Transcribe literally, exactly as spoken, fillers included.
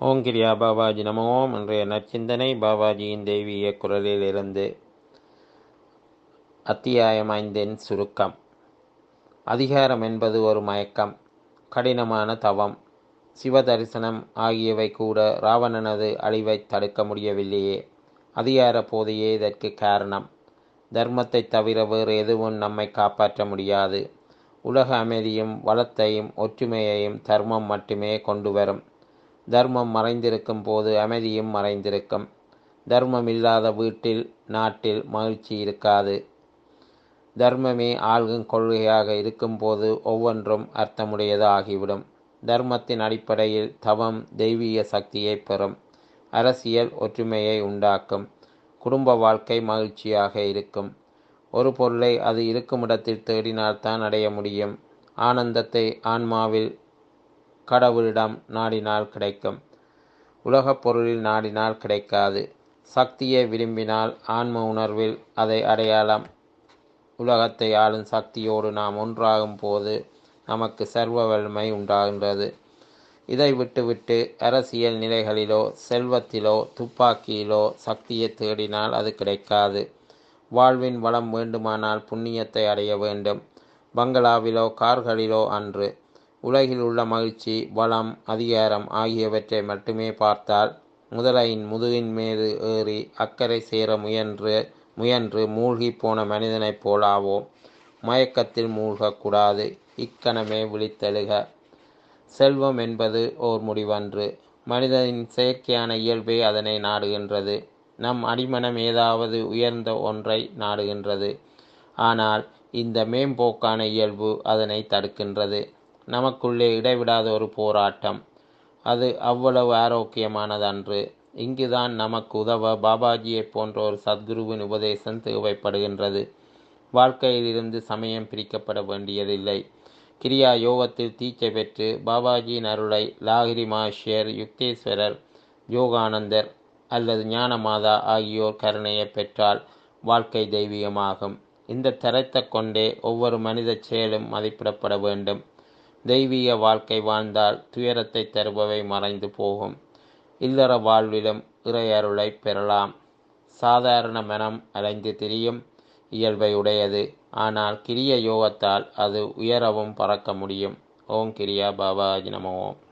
ஓம் கிரியா பாபாஜி நம ஓம். இன்றைய நற்சிந்தனை பாபாஜியின் தெய்வீக குரலில் இருந்து. அத்தியாயம் ஐந்தின் சுருக்கம். அதிகாரம் என்பது ஒரு மயக்கம், கடினமான தவம், சிவதரிசனம் ஆகியவை கூட ராவணனது அழிவை தடுக்க முடியவில்லையே. அதிகார போதையே இதற்கு காரணம். தர்மத்தை தவிர வேறு எதுவும் நம்மை காப்பாற்ற முடியாது. உலக அமைதியும் வளத்தையும் ஒற்றுமையையும் தர்மம் மட்டுமே கொண்டு வரும். தர்மம் மறைந்திருக்கும் போது அமைதியும் மறைந்திருக்கும். தர்மம் இல்லாத வீட்டில் நாட்டில் மகிழ்ச்சி இருக்காது. தர்மமே ஆள்கும் கொள்கையாக இருக்கும்போது ஒவ்வொன்றும் அர்த்தமுடையது ஆகிவிடும். தர்மத்தின் அடிப்படையில் தவம் தெய்வீக சக்தியை பெறும். அரசியல் ஒற்றுமையை உண்டாக்கும். குடும்ப வாழ்க்கை மகிழ்ச்சியாக இருக்கும். ஒரு பொருளை அது இருக்கும் இடத்தில் தேடினால்தான் அடைய முடியும். ஆனந்தத்தை ஆன்மாவில் கடவுளிடம் நாடினால் கிடைக்கும். உலகப் பொருளில் நாடினால் கிடைக்காது. சக்தியை விரும்பினால் ஆன்ம உணர்வில் அதை அடையாளம். உலகத்தை ஆளும் சக்தியோடு நாம் ஒன்றாகும் போது நமக்கு சர்வ வலிமை உண்டாகின்றது. இதை விட்டுவிட்டு அரசியல் நிலைகளிலோ செல்வத்திலோ துப்பாக்கியிலோ சக்தியை தேடினால் அது கிடைக்காது. வாழ்வின் வளம் வேண்டுமானால் புண்ணியத்தை அடைய வேண்டும். பங்களாவிலோ கார்களிலோ அன்று. உலகில் உள்ள மகிழ்ச்சி, வளம், அதிகாரம் ஆகியவற்றை மட்டுமே பார்த்தால் முதலையின் முதுகின் மீது ஏறி அக்கறை சேர முயன்று முயன்று மூழ்கி போன மனிதனைப் போலாவோம். மயக்கத்தில் மூழ்கக்கூடாது. இக்கணமே விழித்தெழுக. செல்வம் என்பது ஓர் முடிவன்று. மனிதனின் செயற்கையான இயல்பே அதனை நாடுகின்றது. நம் அடிமனம் ஏதாவது உயர்ந்த ஒன்றை நாடுகின்றது. ஆனால் இந்த மேம்போக்கான இயல்பு அதனை தடுக்கின்றது. நமக்குள்ளே இடைவிடாத ஒரு போராட்டம். அது அவ்வளவு ஆரோக்கியமானதன்று. இங்குதான் நமக்கு உதவ பாபாஜியை போன்ற ஒரு சத்குருவின் உபதேசம் தேவைப்படுகின்றது. வாழ்க்கையில் இருந்து சமயம் பிரிக்கப்பட வேண்டியதில்லை. கிரியா யோகத்தில் தீட்சை பெற்று பாபாஜியின் அருளை லாகிரி மகர்ஷியர், யுக்தேஸ்வரர், யோகானந்தர் அல்லது ஞானமாதா ஆகியோர் கருணையை பெற்றால் வாழ்க்கை தெய்வீகமாகும். இந்த தரத்தை கொண்டே ஒவ்வொரு மனித செயலும் மதிப்பிடப்பட வேண்டும். தெய்வீக வாழ்க்கை வாழ்ந்தால் துயரத்தை தருபவை மறைந்து போகும். இல்லற வாழ்விலும் இறை அருளை பெறலாம். சாதாரண மனம் அலைந்து திரியும் இயல்பை உடையது. ஆனால் கிரிய யோகத்தால் அது உயரவும் பறக்க முடியும். ஓம் கிரியா பாபாஜி நம ஓம்.